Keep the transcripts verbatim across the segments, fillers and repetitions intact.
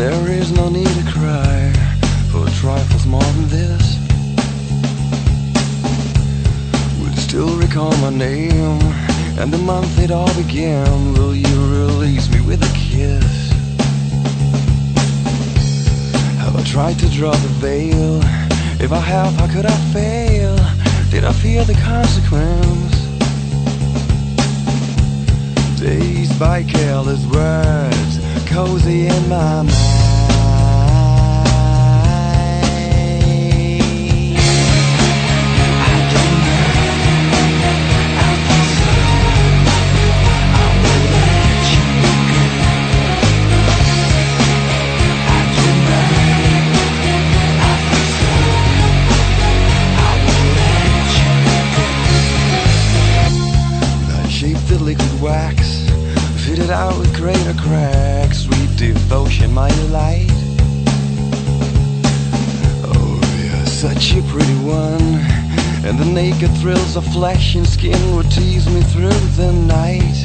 There is no need to cry for trifles more than this. Would still recall my name and the month it all began. Will you release me with a kiss? Have I tried to draw the veil? If I have, how could I fail? Did I feel the consequence? Dazed by careless words, cozy in my mind. I don't mind, I feel so. I will let you go. I don't mind, I feel so. I will let you go. I shaped the liquid wax, fitted out with greater cracks. Sweet devotion, my delight. Oh, you're such a pretty one, and the naked thrills of flesh and skin would tease me through the night.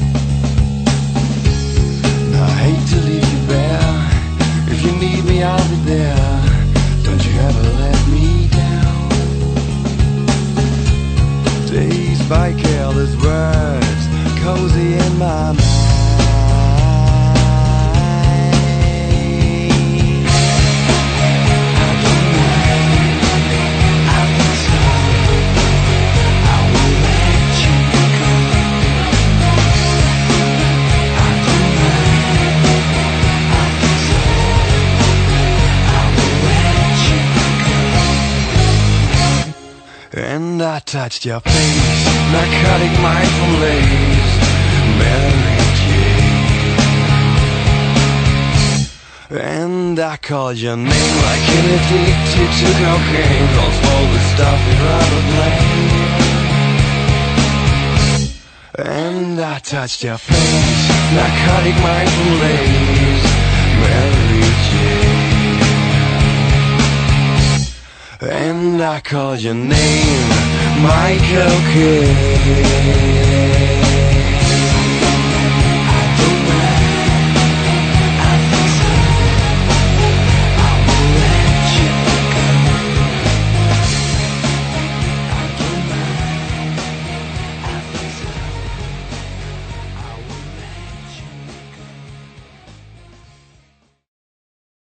Now, I hate to leave you bare. If you need me, I'll be there. Don't you ever let me down. Dazed by careless words, cozy in my mind. And I touched your face, narcotic mindful lace, Mary Jane. And I called your name like an addicted to cocaine. Don't smoke the stuff you'd rather blame. And I touched your face, narcotic mindful lace, Mary Jane. And I called your name, Michael Kidd.